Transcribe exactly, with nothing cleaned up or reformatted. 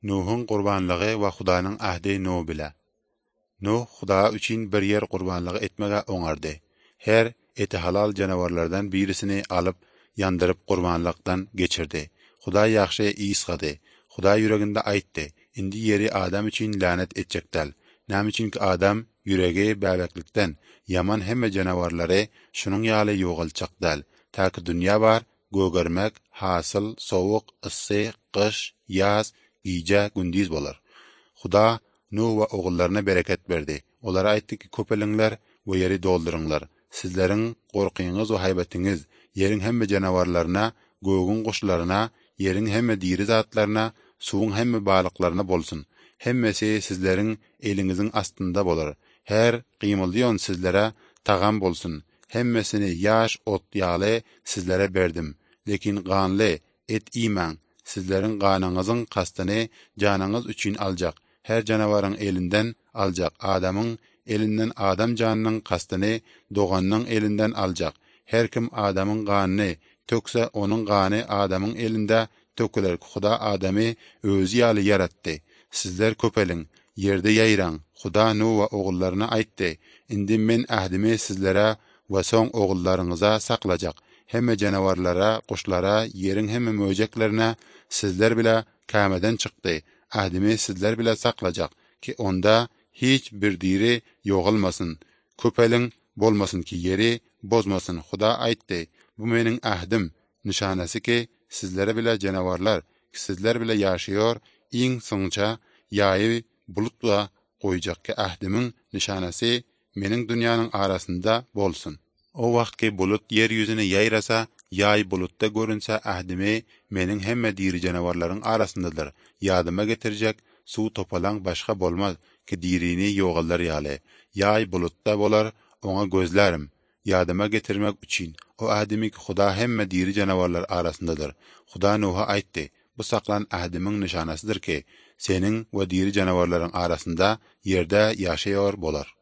Nuh'un qurbanlığı we Hudaňyň ahdy Nuh bile. Nuh Huda üçin bir yer qurbanlygy etmege oňardy. Her eti halal janawarlardan birisini alyp yandyryp qurbanlykdan geçirdi. Huda ýaxşy ýysgady. Huda ýüreginde aýtdy: "Indi yeri adam üçin lanet etjekdäl. Näme üçinki adam ýüregi bäbeklikden yaman hemme janawarlary şunuň ýaly ýogalçakdäl. Täki dünýä bar, gögermek, hasyl, sowuk, issy, kış, ýaz, iýje, gündüz bolar." Huda Nuh we ogullaryna bereket berdi. Olara aýtdy ki, köpeliňler we ýeri dolduryňlar. Sizleriň gorkyňyz we haýbatiňiz ýeriň hemme janawarlaryna, gögüň guşlaryna, ýeriň hemme diri zatlaryna, suwuň hemme balyklaryna bolsun. Hemmesi sizleriň eliňiziň astynda bolar. Her gymyldyň sizlere tagam bolsun. Hemmesini ýaş ot ýaly sizlere berdim. Lekin ganly et iýmäň. Sizleriň ganyňyzyň kastyny janyňyz üçin aljak. Her janawaryň elinden aljak. Adamyň elinden adam janynyň kastyny doganyň elinden aljak. Her kim adamyň ganyny tökse, onuň gany adamyň elinde töküler. Huda adamy özü ýaly yaratdy. Sizler köpeliň, ýerde ýaýraň. Huda Nuh we ogullaryna aýtdy: "Indi men ahdimi sizlere we soň ogullaryňyza saklajak. Hemme janawarlara, kuşlara, ýeriň hemme möjeklerine sizler bile kämeden çykdy. Ahdimi sizler bile saklajak ki onda hiç bir diri ýogalmasyn. Köpeliň bolmasyn ki ýeri bozmasyn." Huda aýtdy: "Bu meniň ahdim, nişanesi ki sizlere bile janawarlar, ki sizler bile ýaşaýar, iň soňça ýaý bulutla goýjak ki ahdimiň nişanesi meniň dünýäniň arasynda bolsun. O wagtki bulut yer ýüzüne ýaýrasa, ýaý bulutda görünse, ahdimi meniň hemme diri janawarlaryň arasyndadyr. Ýadyma getirjek, suw topalaň başga bolmaz ki dirini ýogallar ýaly. Ýaý bulutda bolar, oňa gözlärim. Ýadyma getirmek üçin. O ahdimi ki Huda hemme diri janawarlar arasyndadyr." Huda Nuh'a aýtdy: "Bu saklan ahdimiň nişanasydyr ki, seniň we diri janawarlaryň arasynda ýerde ýaşaýar bolar."